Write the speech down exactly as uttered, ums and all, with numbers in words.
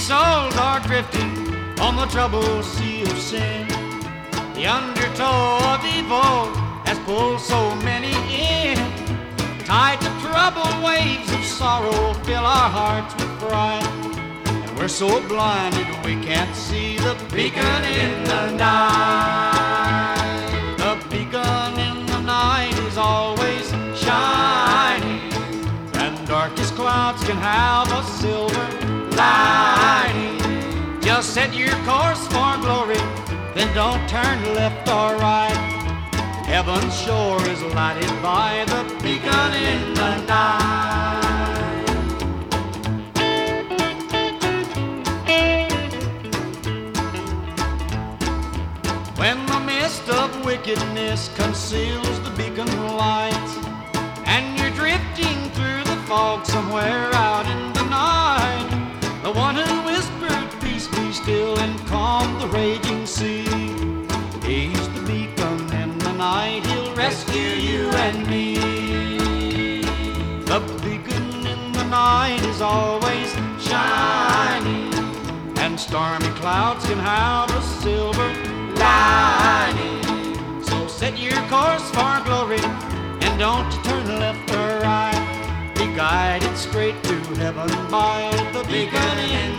souls are drifting on the troubled sea of sin. The undertow of evil has pulled so many in. Tides of troubled waves of sorrow fill our hearts with fright, and we're so blinded we can't see the beacon in the night. The beacon in the night is always shining, and darkest clouds can have a silver lining. Just set your course for glory, then don't turn left or right. Heaven's shore is lighted by the beacon in the night. When the mist of wickedness conceals the beacon light, and you're drifting through the fog somewhere out in the night, the one who whispered, "Peace, be still," and calmed the raging sea, he's the beacon in the night, he'll rescue you and me. The beacon in the night is always shining, and stormy clouds can have a silver lining. So set your course for glory, and don't turn left or right. Be guided straight to heaven by the beacon in